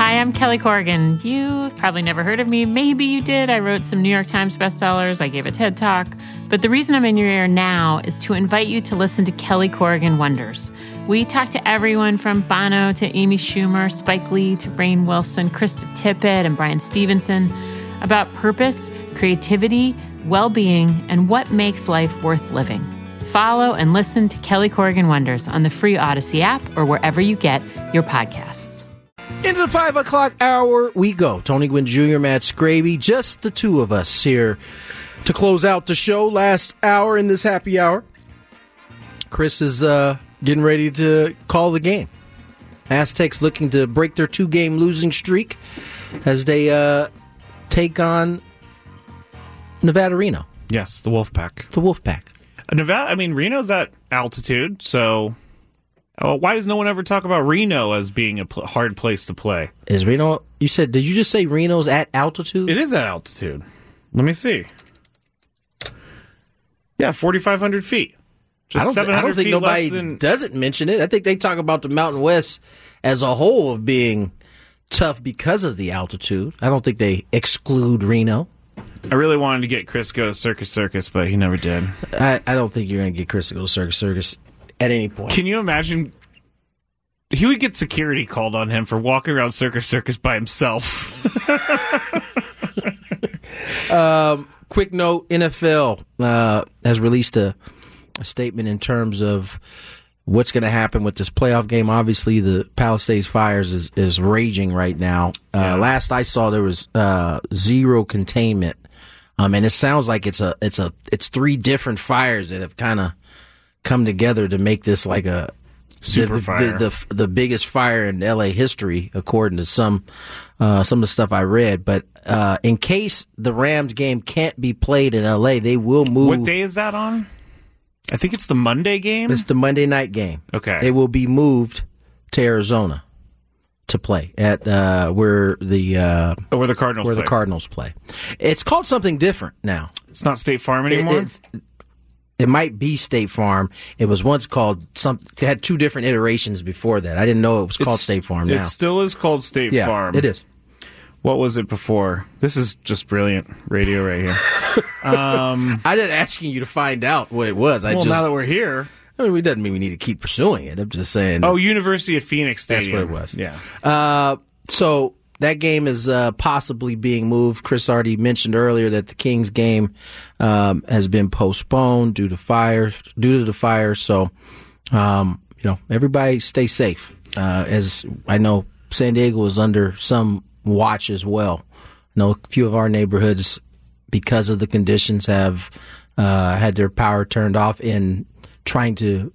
Hi, I'm Kelly Corrigan. You've probably never heard of me. Maybe you did. I wrote some New York Times bestsellers. I gave a TED Talk. But the reason I'm in your ear now is to invite you to listen to Kelly Corrigan Wonders. We talk to everyone from Bono to Amy Schumer, Spike Lee to Rainn Wilson, Krista Tippett, and Brian Stevenson about purpose, creativity, well-being, and what makes life worth living. Follow and listen to Kelly Corrigan Wonders on the free Odyssey app or wherever you get your podcasts. Into the 5 o'clock hour we go. Tony Gwynn Jr., Matt Scraby, just the two of us here to close out the show. Last hour in this happy hour. Chris is getting ready to call the game. Aztecs looking to break their 2-game losing streak as they take on Nevada Reno. Yes, the Wolfpack. The Wolfpack. Nevada, Reno's at altitude, so why does no one ever talk about Reno as being a hard place to play? Is Reno, did you just say Reno's at altitude? It is at altitude. Let me see. Yeah, 4,500 feet. Just I don't think nobody doesn't mention it. I think they talk about the Mountain West as a whole of being tough because of the altitude. I don't think they exclude Reno. I really wanted to get Chris to go to Circus, but he never did. I don't think you're going to get Chris to go to Circus at any point. Can you imagine? He would get security called on him for walking around Circus by himself. Quick note, NFL has released a statement in terms of what's going to happen with this playoff game. Obviously, the Palisades Fires is raging right now. Last I saw, there was zero containment. And it sounds like it's 3 different fires that have kind of come together to make this like a super fire, the biggest fire in LA history, according to some of the stuff I read. But in case the Rams game can't be played in LA, they will move. What day is that on? I think it's the Monday game. It's the Monday night game. Okay, they will be moved to Arizona to play at where the Cardinals play. It's called something different now. It's not State Farm anymore. It might be State Farm. It was once called something. It had 2 different iterations before that. I didn't know it was called State Farm now. It still is called State Farm. It is. What was it before? This is just brilliant radio right here. I didn't asking you to find out what it was. Now that we're here. It doesn't mean we need to keep pursuing it. I'm just saying. Oh, University of Phoenix Stadium. That's what it was. Yeah. So that game is possibly being moved. Chris already mentioned earlier that the Kings game has been postponed due to the fire. So, everybody stay safe. As I know, San Diego is under some watch as well. I know a few of our neighborhoods, because of the conditions, have had their power turned off in trying to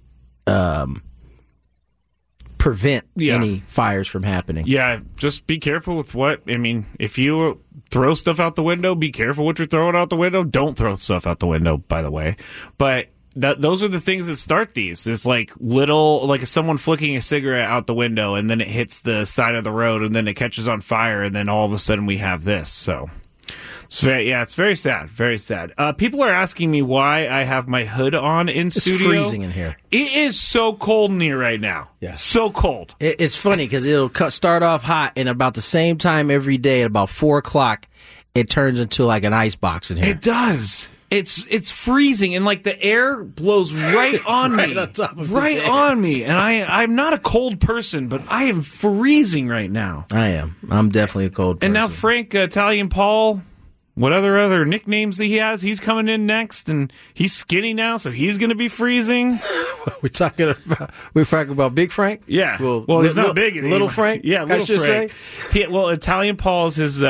prevent any fires from happening. Yeah, just be careful with if you throw stuff out the window, be careful what you're throwing out the window. Don't throw stuff out the window, by the way. But those are the things that start these. It's like someone flicking a cigarette out the window, and then it hits the side of the road, and then it catches on fire, and then all of a sudden we have this. So it's very sad. Very sad. People are asking me why I have my hood on in studio. It's freezing in here. It is so cold in here right now. Yeah. So cold. It's funny because it'll start off hot, and about the same time every day at about 4 o'clock, it turns into like an ice box in here. It does. It's freezing, and like the air blows right on me. On top of right on me. And I'm not a cold person, but I am freezing right now. I am. I'm definitely a cold person. And now Frank, Italian Paul, what other nicknames that he has, he's coming in next, and he's skinny now, so he's going to be freezing. We're talking about Big Frank? Yeah. Well, he's not big anymore. Little Frank? Yeah, Little Frank. Italian Paul is his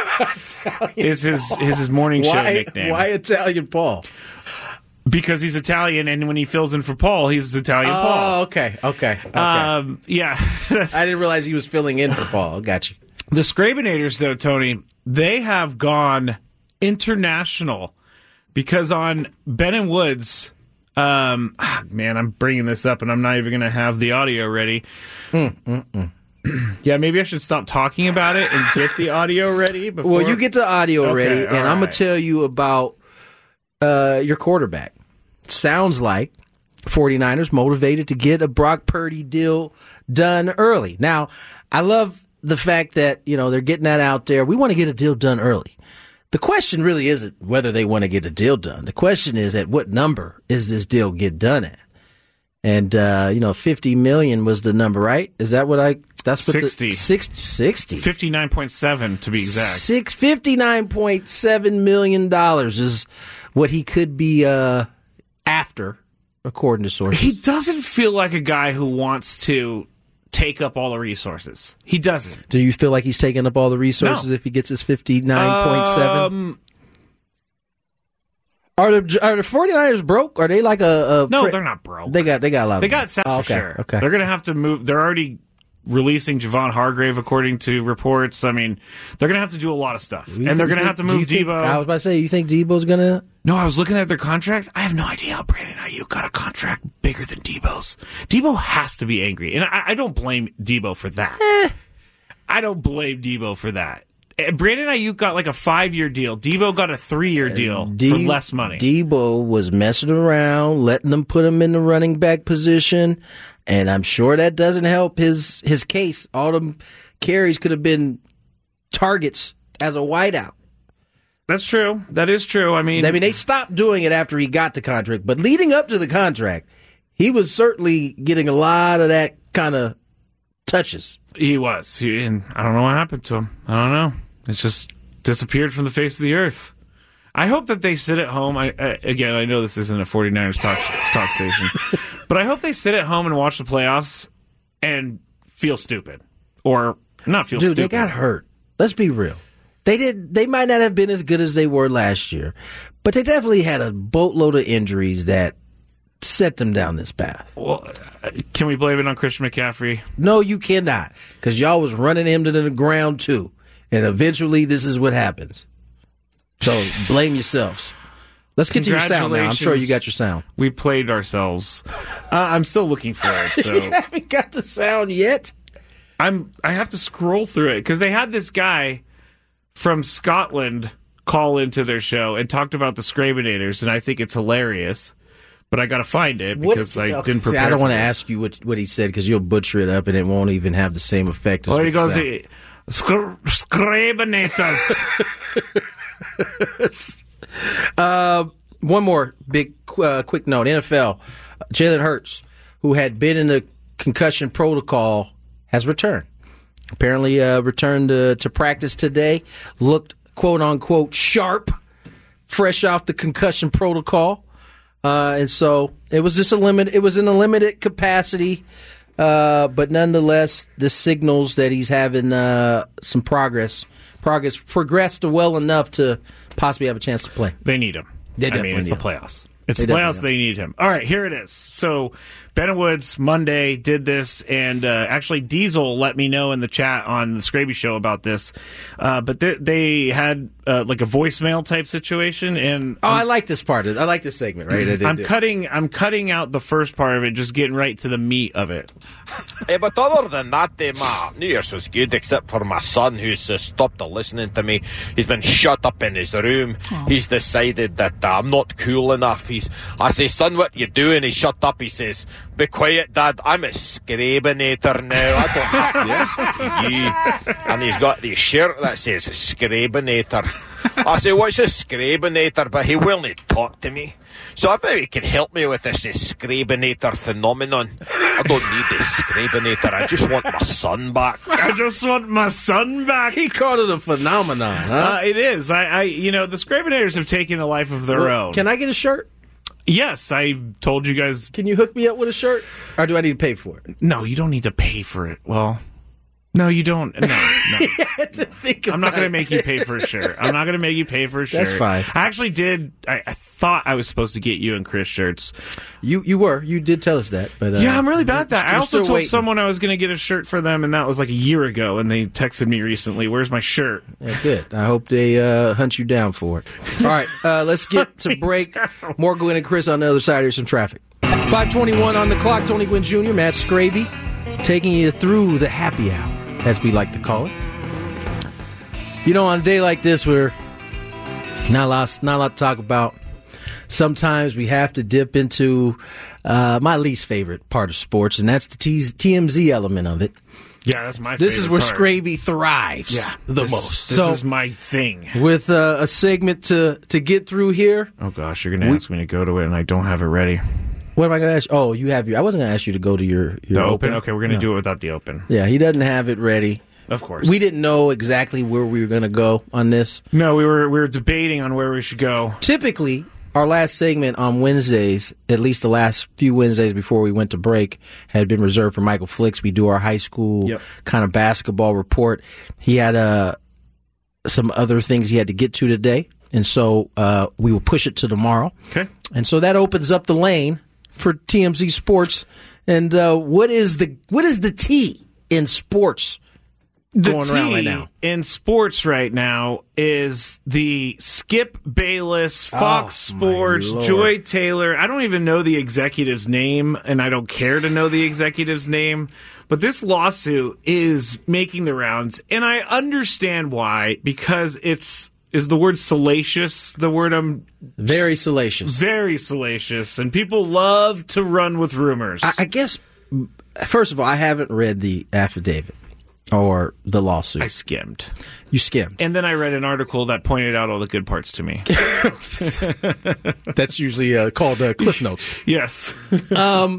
his morning show nickname. Why Italian Paul? Because he's Italian, and when he fills in for Paul, he's Italian Paul. Oh, okay. Yeah. I didn't realize he was filling in for Paul. Got you. The Scrabinators, though, Tony, they have gone international because on Ben and Woods, man, I'm bringing this up and I'm not even going to have the audio ready. Yeah, maybe I should stop talking about it and get the audio ready before. Well, you get the audio ready, and I'm going to tell you about your quarterback. Sounds like 49ers motivated to get a Brock Purdy deal done early. Now, I love the fact that, they're getting that out there. We want to get a deal done early. The question really isn't whether they want to get a deal done. The question is, at what number is this deal get done at? And, $50 million was the number, right? Is that what that's what 60. 60. 59.7 to be exact. $59.7 million is what he could be, after, according to sources. He doesn't feel like a guy who wants to take up all the resources. He doesn't. Do you feel like he's taking up all the resources if he gets his 59.7? Are the 49ers broke? Are they like a No, they're not broke. They got a lot of They got sets for sure. Okay. They're going to have to move. They're already releasing Javon Hargrave, according to reports. I mean, they're going to have to do a lot of stuff. And they're going to have to move Debo. I was about to say, you think Debo's going to... No, I was looking at their contract. I have no idea how Brandon Ayuk got a contract bigger than Debo's. Debo has to be angry. And I don't blame Debo for that. I don't blame Debo for that. Brandon Ayuk got like a 5-year deal. Debo got a 3-year deal for less money. Debo was messing around, letting them put him in the running back position, and I'm sure that doesn't help his case. All them carries could have been targets as a wideout. That's true. That is true. I mean, they stopped doing it after he got the contract, but leading up to the contract, he was certainly getting a lot of that kind of touches. He was. And I don't know what happened to him. I don't know. It's just disappeared from the face of the earth. I hope that they sit at home. Again, I know this isn't a 49ers talk station, but I hope they sit at home and watch the playoffs and feel stupid. Or not feel stupid. Dude, they got hurt. Let's be real. They might not have been as good as they were last year, but they definitely had a boatload of injuries that set them down this path. Well, can we blame it on Christian McCaffrey? No, you cannot, because y'all was running him to the ground too, and eventually this is what happens. So blame yourselves. Let's get to your sound now. I'm sure you got your sound. We played ourselves. I'm still looking for it. So you haven't got the sound yet? I have to scroll through it because they had this guy from Scotland call into their show and talked about the Scrabenators, and I think it's hilarious. But I got to find it because I didn't prepare. I don't want to ask you what he said because you'll butcher it up and it won't even have the same effect. Well, he goes, Scrabenators. One more big quick note. NFL, Jalen Hurts, who had been in the concussion protocol, has returned. Apparently returned to practice today. Looked, quote-unquote, sharp, fresh off the concussion protocol. And so it was just it was in a limited capacity. But nonetheless, this signals that he's having some progressed well enough to possibly have a chance to play. They need him. It's the playoffs. It's the playoffs. They need him. All right, here it is. So Ben Woods Monday did this, and actually Diesel let me know in the chat on the Scraby Show about this. But they had like a voicemail type situation, and I like this part. I like this segment. Right, I'm cutting out the first part of it, just getting right to the meat of it. But other than that, my New Year's was good, except for my son, who's stopped listening to me. He's been shut up in his room. He's decided that I'm not cool enough. I say, son, what you doing? He shut up. He says, be quiet, Dad. I'm a Scrabenator now. I don't have to listen to you. And he's got the shirt that says Scrabenator. I say, what's a Scrabenator? But he will not talk to me. So I bet he can help me with this Scrabenator phenomenon. I don't need this Scrabenator. I just want my son back. I just want my son back. He called it a phenomenon, huh? It is. The Scrabenators have taken a life of their own. Can I get a shirt? Yes, I told you guys. Can you hook me up with a shirt? Or do I need to pay for it? No, you don't need to pay for it. Well, no, you don't. No. I'm not going to make you pay for a shirt. I'm not going to make you pay for a shirt. That's fine. I actually did. I thought I was supposed to get you and Chris shirts. You were. You did tell us that. But yeah, I'm really bad at that. I also told waiting. someone I was going to get a shirt for them, and that was like a year ago, and they texted me recently, where's my shirt? Yeah, good. I hope they hunt you down for it. All right, let's get to break. More Glenn and Chris on the other side. Here's some traffic. 5:21 on the clock. Tony Gwynn Jr., Matt Scraby, taking you through the happy hour, as we like to call it. On a day like this, we're not a lot to talk about. Sometimes we have to dip into my least favorite part of sports, and that's the TMZ element of it. Yeah, that's my This is where favorite part. Scraby thrives the most. This is my thing. With a segment to get through here. Oh, gosh, you're going to ask me to go to it, and I don't have it ready. What am I going to ask you? Oh, you have I wasn't going to ask you to go to your The open? Okay, we're going to do it without the open. Yeah, he doesn't have it ready. Of course. We didn't know exactly where we were going to go on this. No, we were debating on where we should go. Typically, our last segment on Wednesdays, at least the last few Wednesdays before we went to break, had been reserved for Michael Flicks. We do our high school kind of basketball report. He had some other things he had to get to today, and so we will push it to tomorrow. Okay. And so that opens up the lane for TMZ Sports. And what is the T in sports? Going around right now. In sports right now is the Skip Bayless, Fox Sports, Joy Taylor. I don't even know the executive's name, and I don't care to know the executive's name. But this lawsuit is making the rounds, and I understand why, because is the word salacious the word I'm... Very salacious. Very salacious, and people love to run with rumors. I guess, first of all, I haven't read the affidavit. Or the lawsuit. I skimmed. You skimmed. And then I read an article that pointed out all the good parts to me. That's usually called Cliff Notes. Yes. Can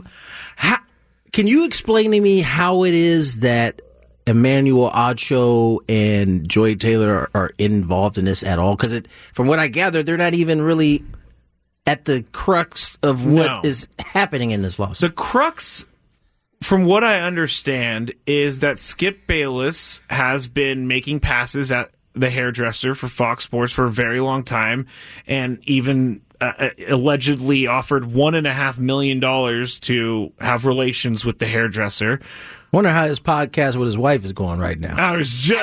you explain to me how it is that Emmanuel Acho and Joy Taylor are involved in this at all? Because from what I gather, they're not even really at the crux of what is happening in this lawsuit. The crux... From what I understand, is that Skip Bayless has been making passes at the hairdresser for Fox Sports for a very long time, and even allegedly offered $1.5 million to have relations with the hairdresser. Wonder how his podcast with his wife is going right now. I was just,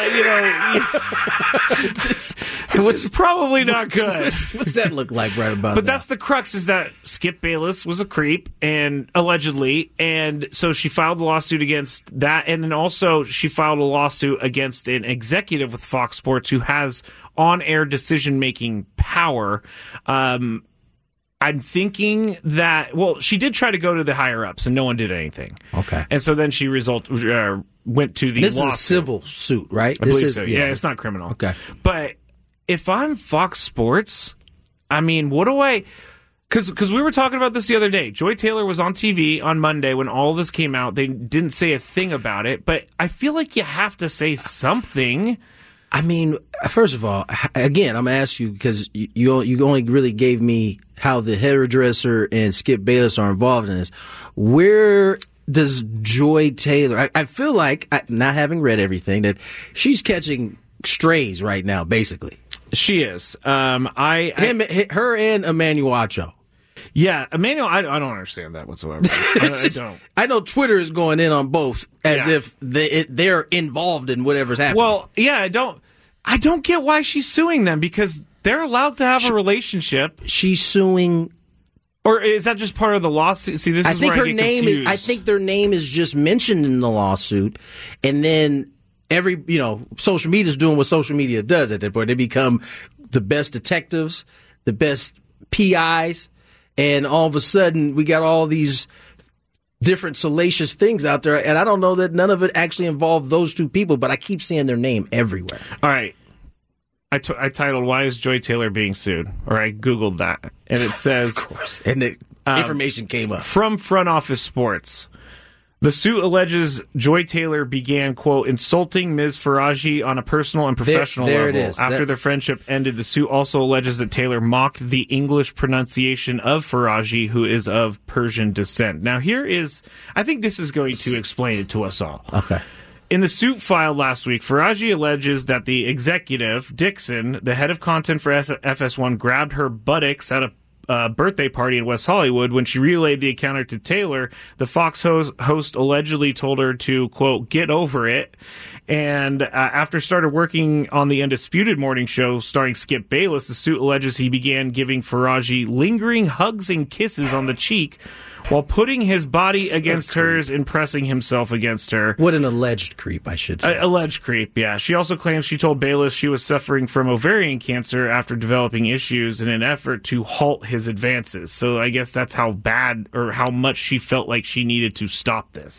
it's probably not good. What's that look like right about But now? that's the crux, is that Skip Bayless was a creep, and allegedly, and so she filed a lawsuit against that, and then also she filed a lawsuit against an executive with Fox Sports who has on-air decision-making power. I'm thinking that, she did try to go to the higher-ups, and no one did anything. Okay. And so then she went to the lawsuit. This is a civil suit, right? I believe so. Yeah, it's not criminal. Okay. But if I'm Fox Sports, I mean, what do I... Because we were talking about this the other day. Joy Taylor was on TV on Monday when all this came out. They didn't say a thing about it, but I feel like you have to say something. I mean, first of all, again, I'm going to ask you because you only really gave me how the hairdresser and Skip Bayless are involved in this. Where does Joy Taylor... I feel like, not having read everything, that she's catching strays right now, basically. She is. Her and Emmanuel Acho. Yeah, Emmanuel, I don't understand that whatsoever. I don't. I know Twitter is going in on both as if they're involved in whatever's happening. Well, yeah, I don't get why she's suing them, because they're allowed to have a relationship. She's suing, or is that just part of the lawsuit? See, this is where I get confused. I think their name is just mentioned in the lawsuit, and then social media is doing what social media does at that point. They become the best detectives, the best PIs. And all of a sudden, we got all these different salacious things out there. And I don't know that none of it actually involved those two people, but I keep seeing their name everywhere. All right. I titled, "Why is Joy Taylor being sued?" Or I Googled that. And it says... Of course. And the information came up. From Front Office Sports. The suit alleges Joy Taylor began, quote, insulting Ms. Faraji on a personal and professional level. It is. After their friendship ended, the suit also alleges that Taylor mocked the English pronunciation of Faraji, who is of Persian descent. Now, I think this is going to explain it to us all. Okay. In the suit filed last week, Faraji alleges that the executive, Dixon, the head of content for FS1, grabbed her buttocks at a birthday party in West Hollywood. When she relayed the encounter to Taylor, the Fox host allegedly told her to, quote, get over it. And after started working on the Undisputed morning show starring Skip Bayless, the suit alleges he began giving Faraji lingering hugs and kisses on the cheek while putting his body against hers and pressing himself against her. What an alleged creep, I should say. Alleged creep, yeah. She also claims she told Bayless she was suffering from ovarian cancer after developing issues in an effort to halt his advances. So I guess that's how bad or how much she felt like she needed to stop this.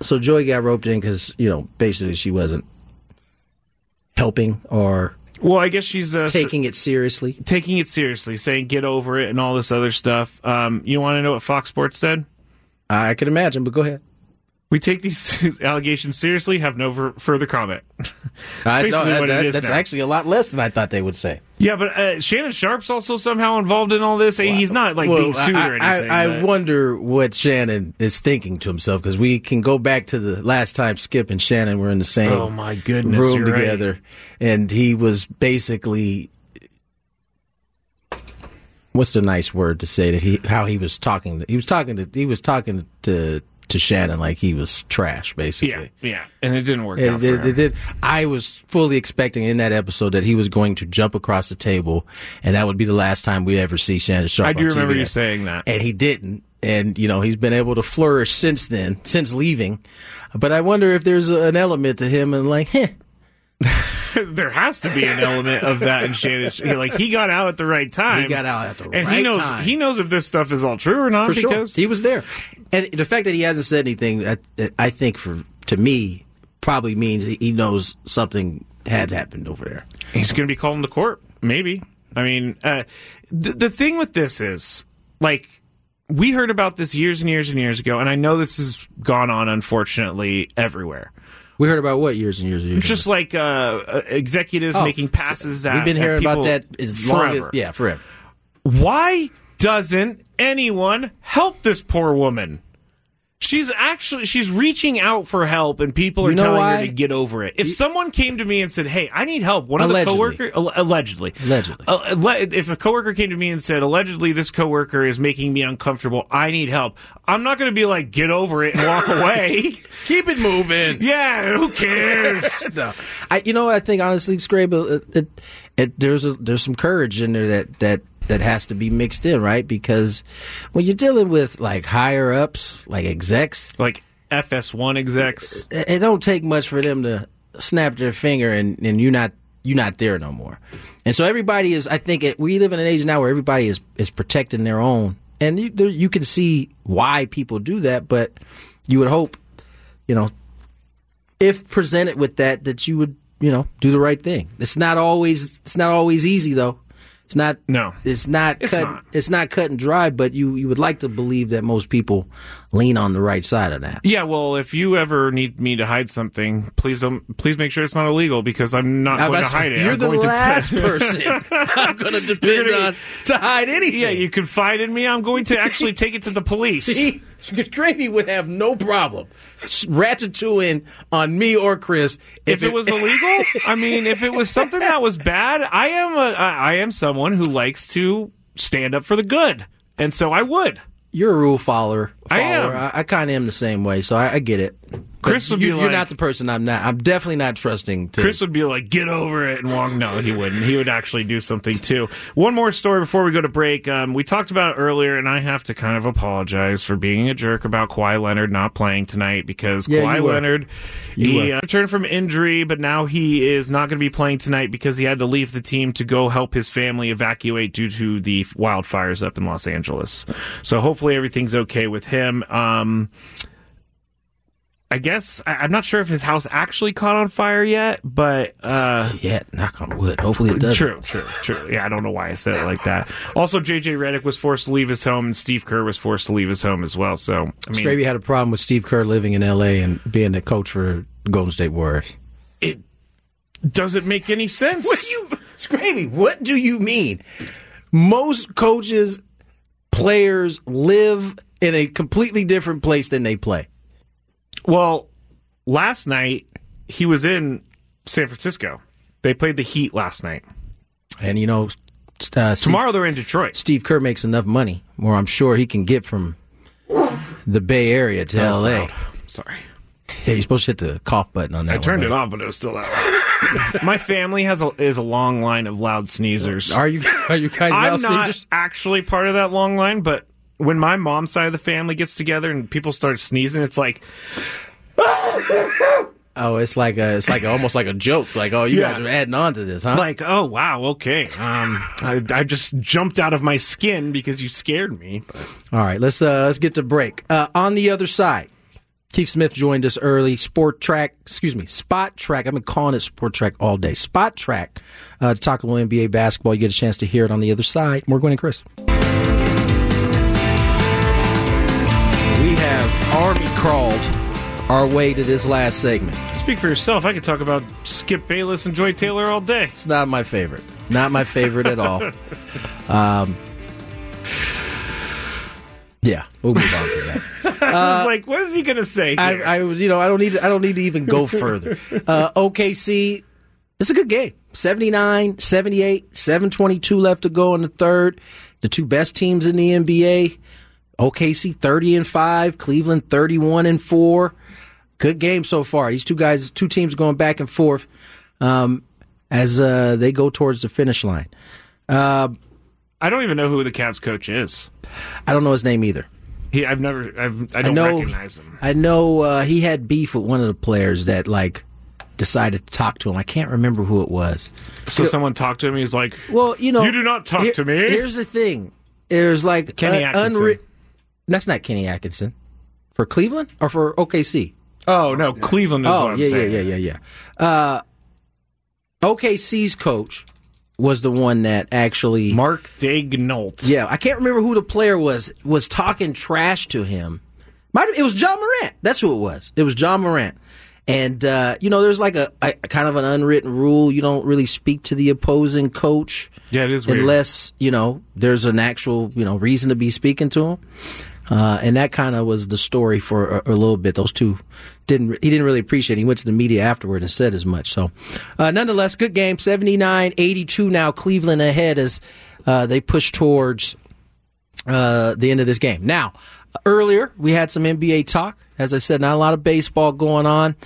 So Joey got roped in because, basically she wasn't helping or Well, I guess she's taking it seriously. Taking it seriously, saying get over it and all this other stuff. You want to know what Fox Sports said? I can imagine, but go ahead. We take these allegations seriously, have no further comment. That's actually a lot less than I thought they would say. Yeah, but Shannon Sharp's also somehow involved in all this. He's not being sued or anything. I wonder what Shannon is thinking to himself, because we can go back to the last time Skip and Shannon were in the same room together, right. And he was basically, what's the nice word to say that how he was talking? He was talking to Shannon like he was trash, basically. Yeah, and it didn't work out for him. It did. I was fully expecting in that episode that he was going to jump across the table, and that would be the last time we ever see Shannon Sharp. I do remember TV. you saying that. And he didn't. And, he's been able to flourish since then, since leaving. But I wonder if there's an element to him and There has to be an element of that in Shannon. He got out at the right time. He got out at the and right time. He knows if this stuff is all true or not. For because sure. He was there. And the fact that he hasn't said anything, I think to me, probably means he knows something had happened over there. He's going to be called into court, maybe. I mean, the thing with this is, we heard about this years and years and years ago, and I know this has gone on, unfortunately, everywhere. We heard about what years and years and years? Just executives making passes at we've been hearing about that forever. Forever. Why doesn't anyone help this poor woman? She's reaching out for help, and people are telling her to get over it. If someone came to me and said, "Hey, I need help," one of the coworkers, allegedly, if a coworker came to me and said, "Allegedly, this coworker is making me uncomfortable. I need help," I'm not going to be like, "Get over it" and walk away. Keep it moving. Yeah, who cares? No, I think honestly, Scrape, there's some courage in there that has to be mixed in, right? Because when you're dealing with higher ups, like execs, like FS1 execs, it don't take much for them to snap their finger and you're not there no more. And so everybody is. I think we live in an age now where everybody is protecting their own, and you can see why people do that. But you would hope, if presented with that you would do the right thing. It's not always easy though. It's not. No, it's not. It's not cut and dry. But you would like to believe that most people lean on the right side of that. Yeah. Well, if you ever need me to hide something, please make sure it's not illegal, because I'm not going to hide it. You're the last person I'm going to depend on to hide anything. Yeah, you confide in me. I'm going to actually take it to the police. See, Gravy would have no problem ratatouille on me or Chris if it was illegal. I mean, if it was something that was bad, I am someone who likes to stand up for the good, and so I would. You're a rule follower. I am. I kind of am the same way, so I get it. Chris would be you're not the person I'm not. I'm definitely not trusting. Chris would be like, get over it, and walk. No, he wouldn't. He would actually do something too. One more story before we go to break. We talked about it earlier, and I have to kind of apologize for being a jerk about Kawhi Leonard not playing tonight, because Kawhi Leonard, he returned from injury, but now he is not going to be playing tonight because he had to leave the team to go help his family evacuate due to the wildfires up in Los Angeles. So hopefully everything's okay with him. I guess I'm not sure if his house actually caught on fire yet, but knock on wood. Hopefully it does. True. Yeah, I don't know why I said it like that. Also, JJ Redick was forced to leave his home, and Steve Kerr was forced to leave his home as well. So, I mean, Scraby had a problem with Steve Kerr living in L.A. and being the coach for Golden State Warriors. It doesn't make any sense. Scraby, what do you mean? Most coaches, players live in a completely different place than they play. Well, last night he was in San Francisco. They played the Heat last night. And tomorrow they're in Detroit. Steve Kerr makes enough money, more I'm sure he can get from the Bay Area to L.A. Loud. Sorry. Yeah, you're supposed to hit the cough button on that. I turned it off, but it was still loud. My family is a long line of loud sneezers. Are you guys loud sneezers? I'm not actually part of that long line, but when my mom's side of the family gets together and people start sneezing, it's like, oh, it's almost like a joke. Like, oh, you guys are adding on to this, huh? Like, oh wow, okay. I just jumped out of my skin because you scared me. But. All right, let's get to break. On the other side, Keith Smith joined us early. Spot Track. I've been calling it Sport Track all day. Spot Track. To talk a little NBA basketball. You get a chance to hear it on the other side. More Gwen and Chris. We have Army crawled our way to this last segment. Speak for yourself. I could talk about Skip Bayless and Joy Taylor all day. It's not my favorite. Not my favorite at all. Yeah, we'll move on from that. I was like, what is he going to say here? I don't need to even go further. OKC, it's a good game. 79, 78, 7:22 left to go in the third. The two best teams in the NBA. OKC 30-5, Cleveland 31-4. Good game so far. These two teams going back and forth as they go towards the finish line. I don't even know who the Cavs coach is. I don't know his name either. I don't recognize him. I know he had beef with one of the players that decided to talk to him. I can't remember who it was. So someone talked to him. He's like, "Well, you do not talk to me." Here's the thing: there's Kenny Atkinson. That's not Kenny Atkinson for Cleveland or for OKC. Oh no, Cleveland is what I'm saying. Yeah. OKC's coach was the one that actually Mark Daigneault. Yeah, I can't remember who the player was talking trash to him. It was John Morant. That's who it was. It was John Morant. And there's a kind of an unwritten rule. You don't really speak to the opposing coach. Yeah, it is weird. Unless, there's an actual, reason to be speaking to him. And that kind of was the story for a little bit. Those two he didn't really appreciate it. He went to the media afterward and said as much. So, nonetheless, good game. 79-82 now. Cleveland ahead as they push towards the end of this game. Now, earlier we had some NBA talk. As I said, not a lot of baseball going on.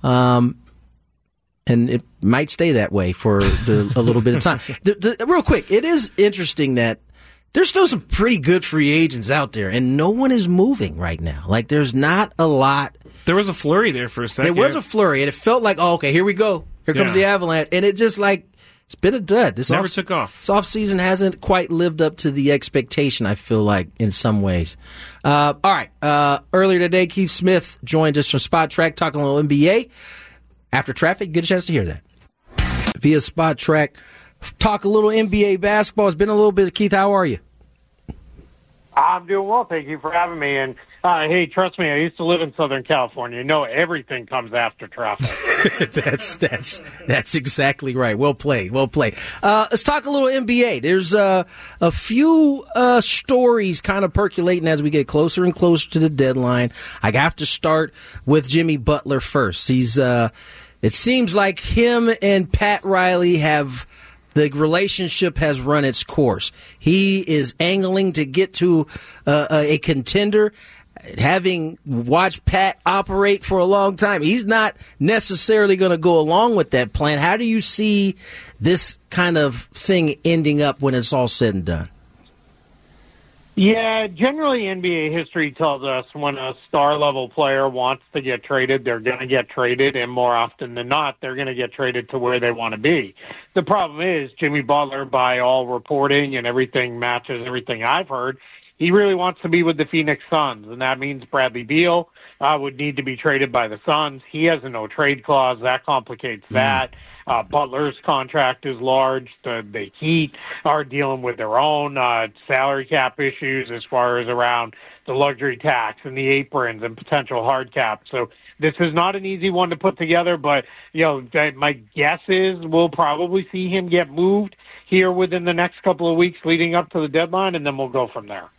And it might stay that way for a little bit of time. Real quick, it is interesting that there's still some pretty good free agents out there, and no one is moving right now. There's not a lot. There was a flurry there for a second. There was a flurry, and it felt like, oh, okay, here we go. Here comes the Avalanche. And it just it's been a dud. This never took off. This offseason hasn't quite lived up to the expectation, I feel like, in some ways. All right. Earlier today, Keith Smith joined us from Spot Track talking a little NBA. After traffic, you get a chance to hear that. Via Spot Track, talk a little NBA basketball. It's been a little bit. Keith, how are you? I'm doing well. Thank you for having me. And hey, trust me, I used to live in Southern California. You know, everything comes after traffic. That's exactly right. Well played. Well played. Let's talk a little NBA. There's a few stories kind of percolating as we get closer and closer to the deadline. I have to start with Jimmy Butler first. He's it seems like him and Pat Riley the relationship has run its course. He is angling to get to a contender. Having watched Pat operate for a long time, he's not necessarily going to go along with that plan. How do you see this kind of thing ending up when it's all said and done? Yeah, generally NBA history tells us when a star-level player wants to get traded, they're going to get traded, and more often than not, they're going to get traded to where they want to be. The problem is Jimmy Butler, by all reporting and everything matches everything I've heard, he really wants to be with the Phoenix Suns, and that means Bradley Beal would need to be traded by the Suns. He has a no-trade clause. That complicates that. Butler's contract is large. The Heat are dealing with their own salary cap issues as far as around the luxury tax and the aprons and potential hard cap. So this is not an easy one to put together, but my guess is we'll probably see him get moved here within the next couple of weeks leading up to the deadline, and then we'll go from there.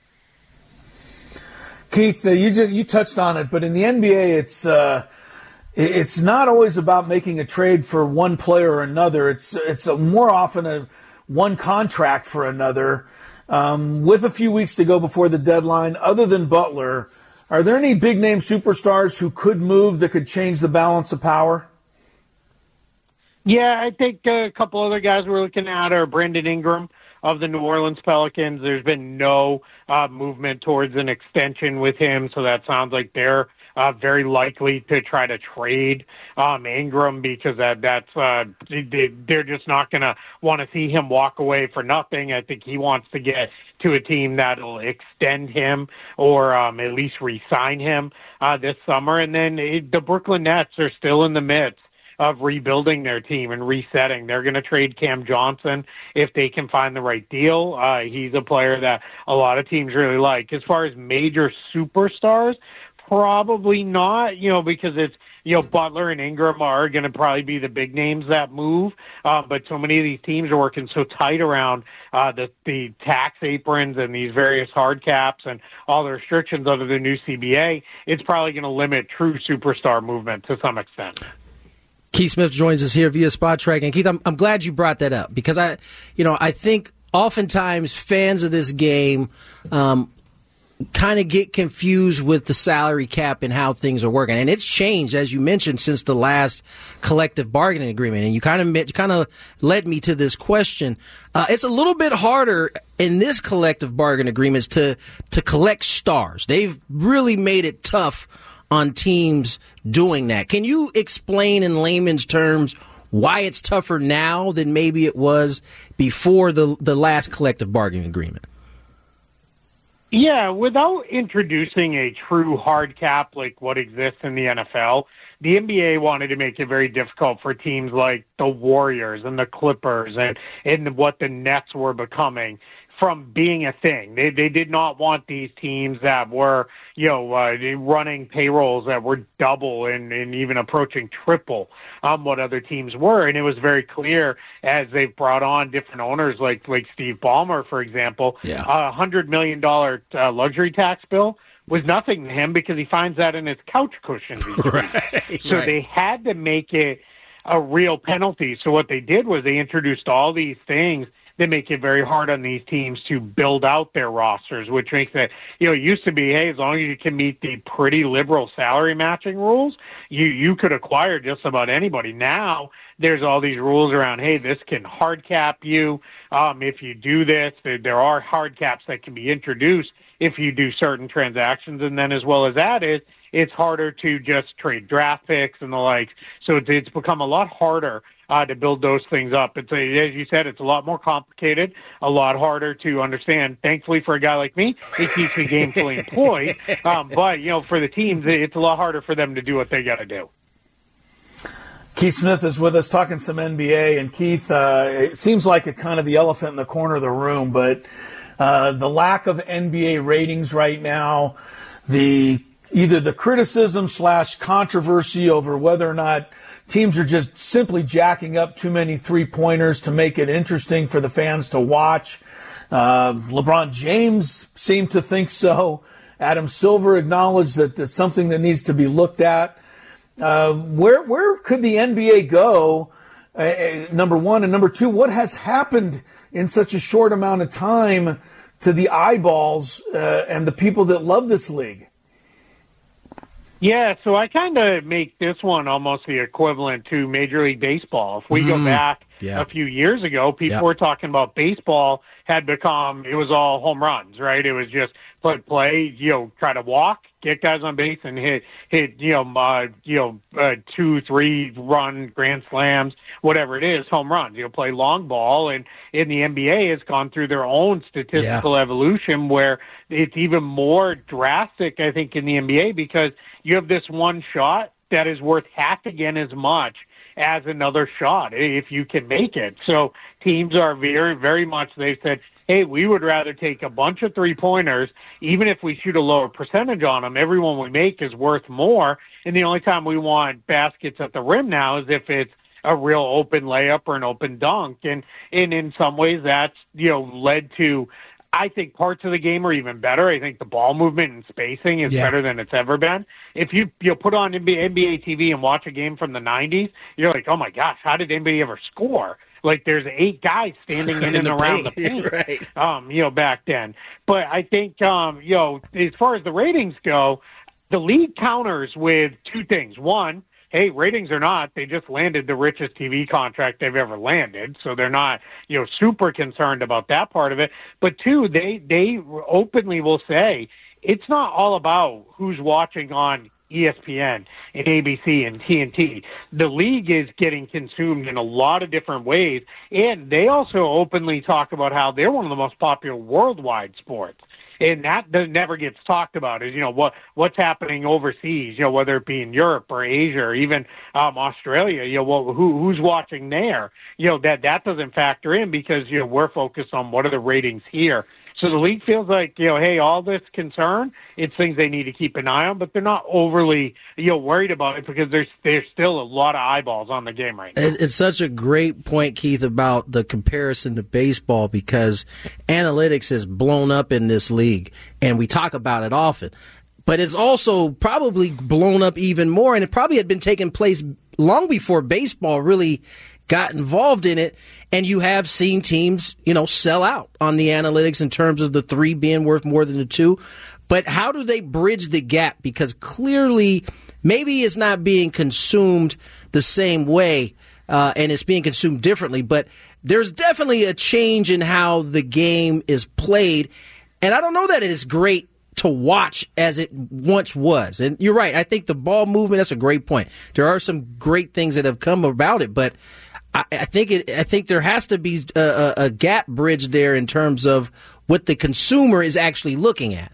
Keith, you touched on it, but in the NBA, it's not always about making a trade for one player or another. It's more often one contract for another. With a few weeks to go before the deadline, other than Butler, are there any big-name superstars who could move that could change the balance of power? Yeah, I think a couple other guys we're looking at are Brandon Ingram of the New Orleans Pelicans. There's been no movement towards an extension with him, so that sounds like they're very likely to try to trade Ingram because they're just not going to want to see him walk away for nothing. I think he wants to get to a team that'll extend him or at least re-sign him this summer. And then the Brooklyn Nets are still in the midst of rebuilding their team and resetting. They're going to trade Cam Johnson if they can find the right deal. He's a player that a lot of teams really like. As far as major superstars, probably not, because it's, Butler and Ingram are going to probably be the big names that move. But so many of these teams are working so tight around the tax aprons and these various hard caps and all the restrictions under the new CBA, it's probably going to limit true superstar movement to some extent. Keith Smith joins us here via Spotrac. And Keith, I'm glad you brought that up because I think oftentimes fans of this game kind of get confused with the salary cap and how things are working. And it's changed, as you mentioned, since the last collective bargaining agreement. And you kind of led me to this question. It's a little bit harder in this collective bargaining agreements to collect stars. They've really made it tough on teams doing that. Can you explain in layman's terms why it's tougher now than maybe it was before the last collective bargaining agreement? Yeah, without introducing a true hard cap like what exists in the NFL, the NBA wanted to make it very difficult for teams like the Warriors and the Clippers and what the Nets were becoming from being a thing. They did not want these teams that were, running payrolls that were double and even approaching triple what other teams were. And it was very clear as they've brought on different owners like Steve Ballmer, for example, $100 million luxury tax bill was nothing to him because he finds that in his couch cushions. So they had to make it a real penalty. So what they did was they introduced all these things that make it very hard on these teams to build out their rosters, which makes it, it used to be, hey, as long as you can meet the pretty liberal salary matching rules, you could acquire just about anybody. Now there's all these rules around, hey, this can hard cap you. If you do this, there are hard caps that can be introduced if you do certain transactions. And then as well as that is, it's harder to just trade draft picks and the like. So it's become a lot harder to build those things up. As you said, it's a lot more complicated, a lot harder to understand. Thankfully for a guy like me, it keeps me gainfully employed. But, for the teams, it's a lot harder for them to do what they got to do. Keith Smith is with us talking some NBA. And Keith, it seems like it's kind of the elephant in the corner of the room, but the lack of NBA ratings right now, either the criticism / controversy over whether or not teams are just simply jacking up too many three-pointers to make it interesting for the fans to watch. LeBron James seemed to think so. Adam Silver acknowledged that that's something that needs to be looked at. Where could the NBA go, number one? And number two, what has happened in such a short amount of time to the eyeballs and the people that love this league? Yeah, so I kind of make this one almost the equivalent to Major League Baseball. If we go back a few years ago, people were talking about baseball had become, it was all home runs, right? It was just play, try to walk, get guys on base and hit 2-3 run grand slams, whatever it is, home runs. Play long ball, and in the NBA has gone through their own statistical evolution where it's even more drastic, I think, in the NBA because you have this one shot that is worth half again as much as another shot if you can make it. So teams are very, very much, they've said, hey, we would rather take a bunch of three-pointers, even if we shoot a lower percentage on them, every one we make is worth more. And the only time we want baskets at the rim now is if it's a real open layup or an open dunk. And in some ways that's, led to, I think parts of the game are even better. I think the ball movement and spacing is better than it's ever been. If you put on NBA TV and watch a game from the 90s, you're like, oh my gosh, how did anybody ever score? Like there's 8 guys standing in and around the paint, right. Back then. But I think, as far as the ratings go, the league counters with 2 things. One, hey, ratings or not, they just landed the richest TV contract they've ever landed, so they're not, super concerned about that part of it. But 2, they openly will say it's not all about who's watching on ESPN and ABC and TNT. The league is getting consumed in a lot of different ways, and they also openly talk about how they're one of the most popular worldwide sports. And that never gets talked about is, what's happening overseas, whether it be in Europe or Asia or even Australia, who's watching there, that doesn't factor in because, we're focused on what are the ratings here. So the league feels like, hey, all this concern, it's things they need to keep an eye on, but they're not overly, worried about it because there's still a lot of eyeballs on the game right now. It's such a great point, Keith, about the comparison to baseball because analytics has blown up in this league, and we talk about it often. But it's also probably blown up even more, and it probably had been taking place long before baseball really got involved in it, and you have seen teams, sell out on the analytics in terms of the 3 being worth more than the 2. But how do they bridge the gap? Because clearly, maybe it's not being consumed the same way, and it's being consumed differently, but there's definitely a change in how the game is played, and I don't know that it is great to watch as it once was. And you're right, I think the ball movement, that's a great point. There are some great things that have come about it, but I think there has to be a gap bridge there in terms of what the consumer is actually looking at.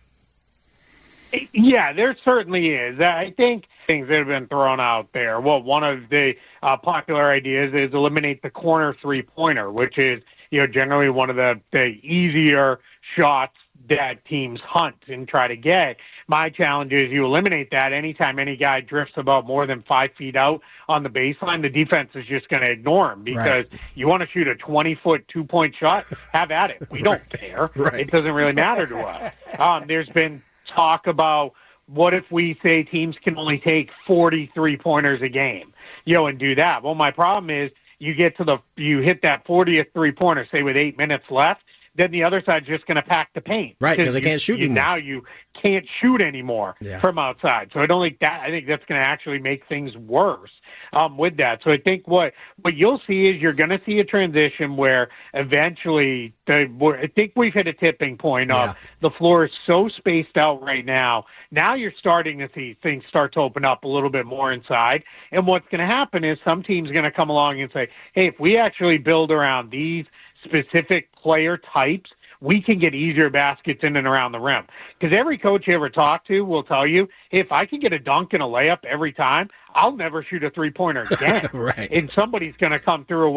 Yeah, there certainly is. I think things that have been thrown out there. Well, one of the popular ideas is eliminate the corner 3-pointer, which is generally one of the easier shots that teams hunt and try to get. My challenge is you eliminate that. Anytime any guy drifts about more than 5 feet out on the baseline, the defense is just going to ignore him because you want to shoot a 20-foot 2-point shot, have at it. We don't care. Right. It doesn't really matter to us. There's been talk about what if we say teams can only take 40 3-pointers a game, and do that. Well, my problem is you hit that 40th 3-pointer, say with 8 minutes left, then the other side's just going to pack the paint. Right, because they can't shoot anymore. Now you can't shoot anymore from outside. So I don't think that. I think that's going to actually make things worse with that. So I think what you'll see is you're going to see a transition where eventually I think we've hit a tipping point of the floor is so spaced out right now. Now you're starting to see things start to open up a little bit more inside. And what's going to happen is some team's going to come along and say, hey, if we actually build around these specific player types, we can get easier baskets in and around the rim. Because every coach you ever talk to will tell you, hey, if I can get a dunk and a layup every time, I'll never shoot a 3-pointer again. Right. And somebody's going to come through